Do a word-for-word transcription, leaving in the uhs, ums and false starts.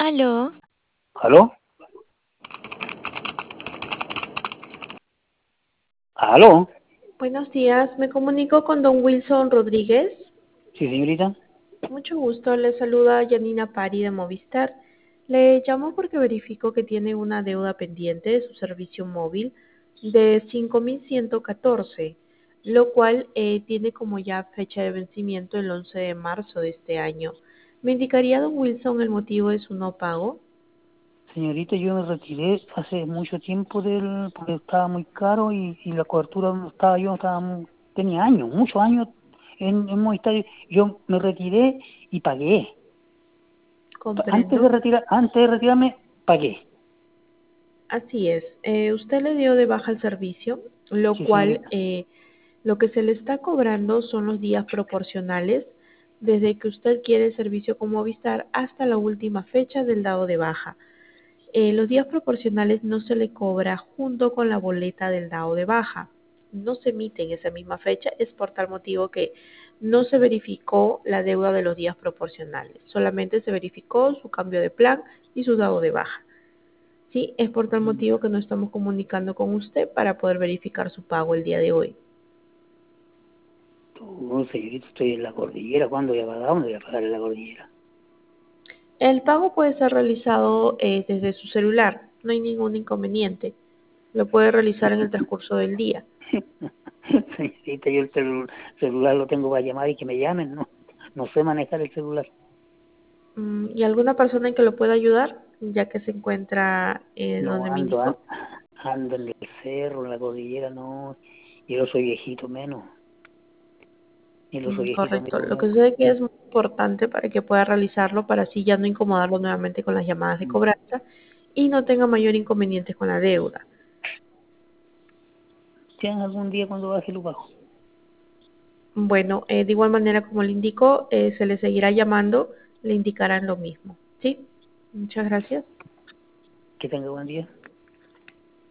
Aló, ¿Aló? ¿Aló? Buenos días, me comunico con don Wilson Rodríguez. Sí, señorita. Mucho gusto, le saluda Yanina Pari de Movistar. Le llamo porque verifico que tiene una deuda pendiente de su servicio móvil de cinco mil ciento catorce, lo cual eh, tiene como ya fecha de vencimiento el once de marzo de este año. ¿Me indicaría, don Wilson, el motivo de su no pago? Señorita, yo me retiré hace mucho tiempo del, porque estaba muy caro y, y la cobertura donde estaba yo estaba muy- tenía años, muchos años en, en Movistar. Yo me retiré y pagué. Antes de Comprendo. retirar, antes de retirarme, pagué. Así es. Eh, usted le dio de baja el servicio, lo Sí, cual señorita. eh, lo que se le está cobrando son los días proporcionales desde que usted quiere el servicio con Movistar hasta la última fecha del dado de baja. Eh, los días proporcionales no se le cobra junto con la boleta del dado de baja. No se emite en esa misma fecha, es por tal motivo que no se verificó la deuda de los días proporcionales. Solamente se verificó su cambio de plan y su dado de baja. Sí, es por tal motivo que nos estamos comunicando con usted para poder verificar su pago el día de hoy. Tú, señorita, estoy en la cordillera. ¿Cuándo voy a pagar? ¿Dónde voy a pagar en la cordillera? El pago puede ser realizado eh, desde su celular, no hay ningún inconveniente. Lo puede realizar en el transcurso del día. Señorita, yo el celu- celular lo tengo para llamar y que me llamen, ¿no? No sé manejar el celular. Mm, ¿Y alguna persona en que lo pueda ayudar, ya que se encuentra en No, donde me ando, an- indicó? ando en el cerro, en la cordillera, no. Yo soy viejito menos. Y yo Mm, soy viejito correcto. menos Lo que nunca. sucede es que es muy importante para que pueda realizarlo, para así ya no incomodarlo nuevamente con las llamadas de cobranza y no tenga mayor inconveniente con la deuda. ¿Tienen algún día cuando baje lo bajo? Bueno, eh, de igual manera, como le indico, eh, se le seguirá llamando, le indicarán lo mismo. ¿Sí? Muchas gracias. Que tenga buen día.